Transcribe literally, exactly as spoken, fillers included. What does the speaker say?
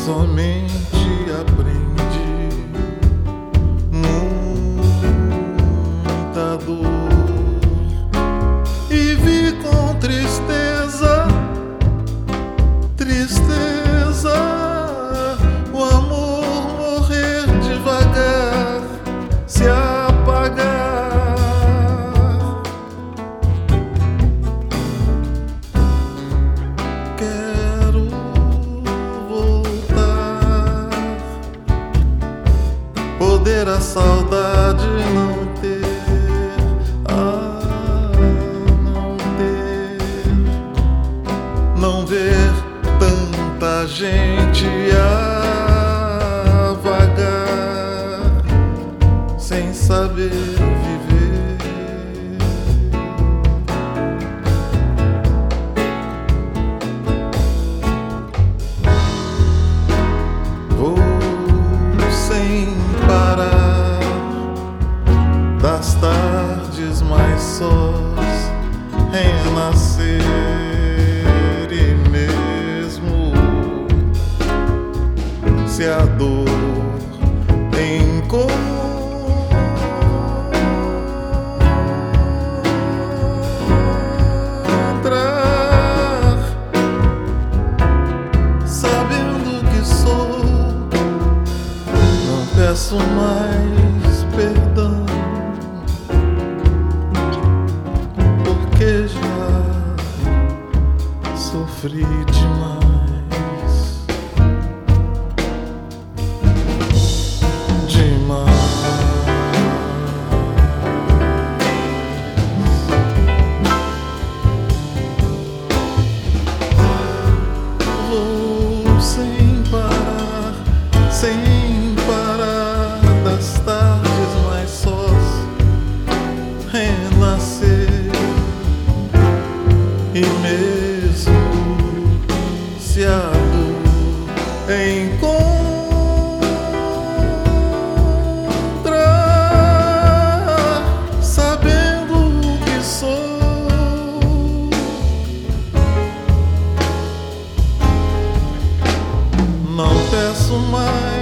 somente aprendi muita dor e vi com tristeza, tristeza, o amor morrer devagar, se apagar. Quero voltar, poder a saudade não ter, ah, não ter, não ver tanta gente a vagar sem saber viver. Vou sem parar das tardes mais sós, renascer e mesmo se a dor encontrar, sabendo que sou, não peço mais perdão, porque já sofri demais. Vou sem parar, sem parar das tardes mais sós, renascer e mesmo se a dor encontrar, sabendo que sou, não peço mais